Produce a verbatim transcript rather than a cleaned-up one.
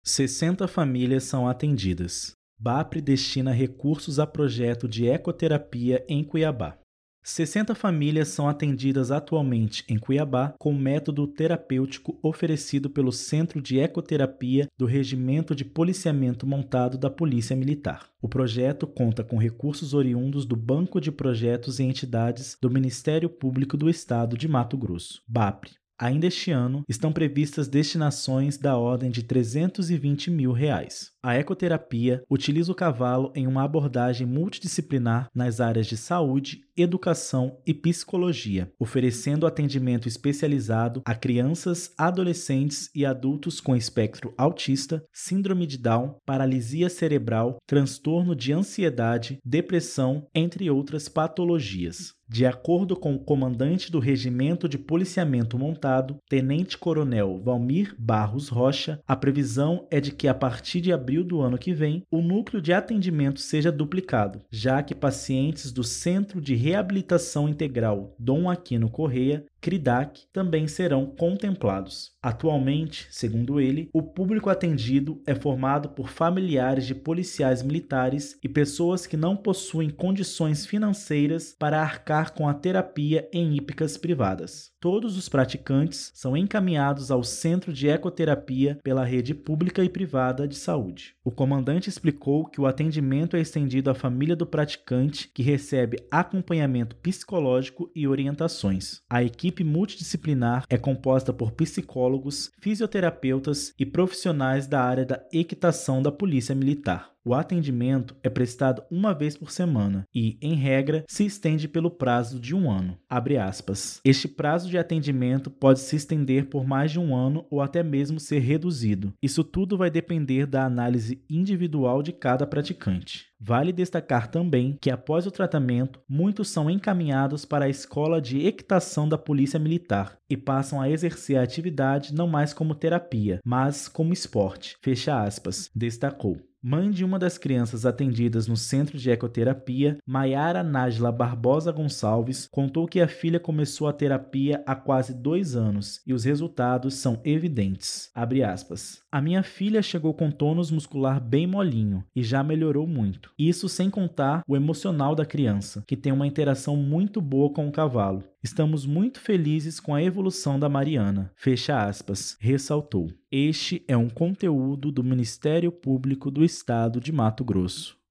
sessenta famílias são atendidas. BAPRE destina recursos a projeto de ecoterapia em Cuiabá. sessenta famílias são atendidas atualmente em Cuiabá com método terapêutico oferecido pelo Centro de Ecoterapia do Regimento de Policiamento Montado da Polícia Militar. O projeto conta com recursos oriundos do Banco de Projetos e Entidades do Ministério Público do Estado de Mato Grosso, BAPRE. Ainda este ano, estão previstas destinações da ordem de trezentos e vinte mil reais. A ecoterapia utiliza o cavalo em uma abordagem multidisciplinar nas áreas de saúde, educação e psicologia, oferecendo atendimento especializado a crianças, adolescentes e adultos com espectro autista, síndrome de Down, paralisia cerebral, transtorno de ansiedade, depressão, entre outras patologias. De acordo com o comandante do Regimento de Policiamento Montado, Tenente-Coronel Valmir Barros Rocha, a previsão é de que a partir de abril do ano que vem, o núcleo de atendimento seja duplicado, já que pacientes do Centro de Reabilitação Integral Dom Aquino Correia, CRIDAC, também serão contemplados. Atualmente, segundo ele, o público atendido é formado por familiares de policiais militares e pessoas que não possuem condições financeiras para arcar com a terapia em hípicas privadas. Todos os praticantes são encaminhados ao Centro de Ecoterapia pela rede pública e privada de saúde. O comandante explicou que o atendimento é estendido à família do praticante, que recebe acompanhamento psicológico e orientações. A equipe multidisciplinar é composta por psicólogos, fisioterapeutas e profissionais da área da equitação da Polícia Militar. O atendimento é prestado uma vez por semana e, em regra, se estende pelo prazo de um ano. Abre aspas. Este prazo de atendimento pode se estender por mais de um ano ou até mesmo ser reduzido. Isso tudo vai depender da análise individual de cada praticante. Vale destacar também que, após o tratamento, muitos são encaminhados para a Escola de Equitação da Polícia Militar e passam a exercer a atividade não mais como terapia, mas como esporte. Fecha aspas, destacou. Mãe de uma das crianças atendidas no Centro de Ecoterapia, Maiara Nájila Barbosa Gonçalves, contou que a filha começou a terapia há quase dois anos e os resultados são evidentes. Abre aspas. A minha filha chegou com tônus muscular bem molinho e já melhorou muito. Isso sem contar o emocional da criança, que tem uma interação muito boa com o cavalo. Estamos muito felizes com a evolução da Mariana. Fecha aspas, ressaltou. Este é um conteúdo do Ministério Público do Estado de Mato Grosso.